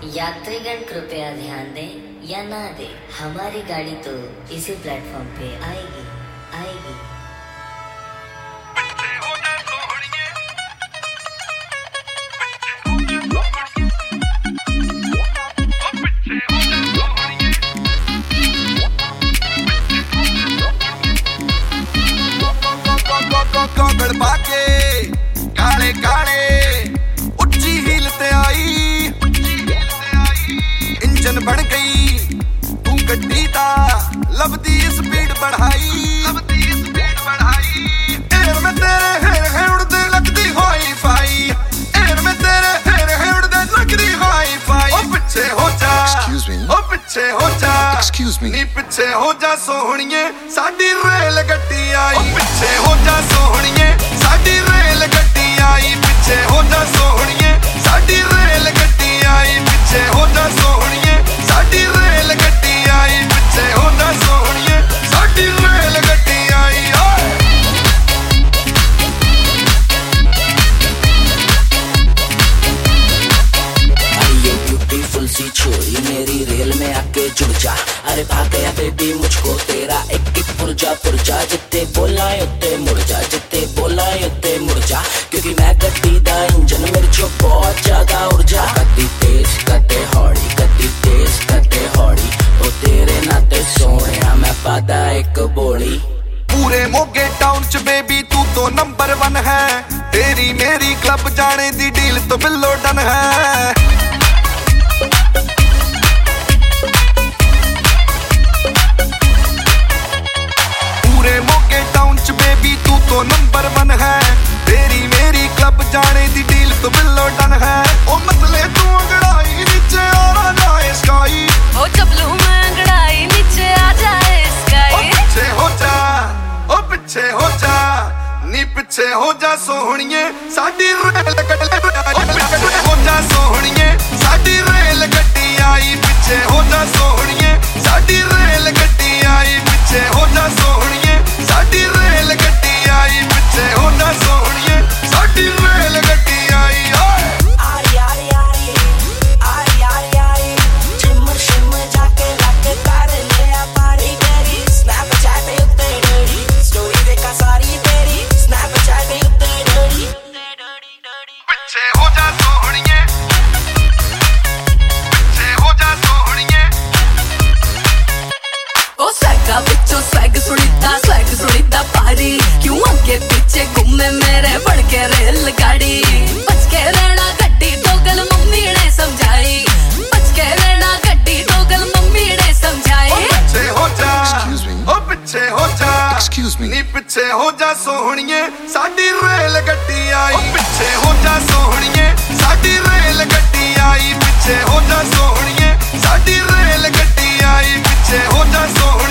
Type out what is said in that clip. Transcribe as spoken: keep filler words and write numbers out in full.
यात्रीगण कृपया ध्यान दें या ना दें, हमारी गाड़ी तो इसी प्लेटफॉर्म पे आएगी आएगी गॉगल पाके काले काले उच्ची हील ते आई, इंजन बन गई तू गड्डी दा लबदी स्पीड बढ़ाई, लबदी स्पीड बढ़ाई एयर में तेरे हेर है उड़दे लगदी हाई फाई, एयर में तेरे हेर है उड़दे लगदी हाई फाई। ओ पीछे हो जा एक्सक्यूज मी, ओ पीछे हो जा एक्सक्यूज मी, नी पीछे हो जा सोहणिए साडी रेल गड्डी आई, ओ पीछे हो जा सोहणिए साडी रेल गड्डी आई, पीछे हो जा सोहणिए साडी रेल गड्डी आई, पीछे हो जा सोहणिए साडी रेल गड्डी आई, पीछे हो जा सोहणिए साडी रेल गड्डी आई। ब्यूटीफुल सी छोरी मेरी रेल में आके जुड़ जा, अरे भाग गया बेबी मुझको तेरा एक एक पुरजा पुरजा, जितने बोला उत्ते मुड़ जा, जितने बोला उत्ते मुड़ जा, क्योंकि मैं गड्डी दा इंजन मेरे चो बहुत ज्यादा ऊर्जा, कदी तेज कदे हौली कदी तेज कदे हौली, ओ तेरे नाते सोहणिया मैं पादा एक बोली। पूरे मोगे टाउन च बेबी तू तो नंबर वन है, तेरी मेरी क्लब जाने दी डील तो बिल्लो डन है। पूरे मोगे टाउन च बेबी तू तो नंबर वन है, तेरी मेरी क्लब जाने दी डील तो बिल्लो डन है। ओ मतले तू अंगड़ाई नीचे आ जाए स्काई, ओ चपलू में अंगड़ाई नीचे आ जाए स्काई, ओ पीछे हो जा ओ पीछे हो जा नी पीछे हो जा सोहणिए साडी रेल गड्डी आई, पीछे हो जा सोहणिए साडी रेल गड्डी आई, पीछे हो जा सोहणिए साडी रेल गड्डी आई, पीछे हो जा सोहणिए साडी रेल गड्डी आई, पीछे हो जा सोहणिए साडी रेल गड्डी आई। आरी आरी आरी आरी आरी आरी चिमर शिमर जाके लाके तारे ले आ पारी तेरी, स्नैपचैट पे उत्ते डड़ी स्टोरी देखा सारी तेरी, स्नैपचैट पे उत्ते डड़ी पीछे हो जा सोहणिए पीछे हो जा सोहणिए। ओ स्वैगा बिचो स्वैग सुनीता स्वैग सुनीता पारी, क्यों आगे पीछे घूमे मेरे बढ़ के रेल गाड़ी, बच के रहना गड्डी टोगल मम्मी ने समझाई, बच के रहना गड्डी टोगल मम्मी ने समझाई। ओ पीछे हो जा ओ पीछे हो जा एक्सक्यूज मी, नी पीछे हो जा सोहणिए साडी रेल गड्डी आई, ओ पीछे हो जा सोहणिए साडी रेल गड्डी आई, पीछे हो जा सोहणिए साडी रेल गड्डी आई, पीछे हो जा सोहणिए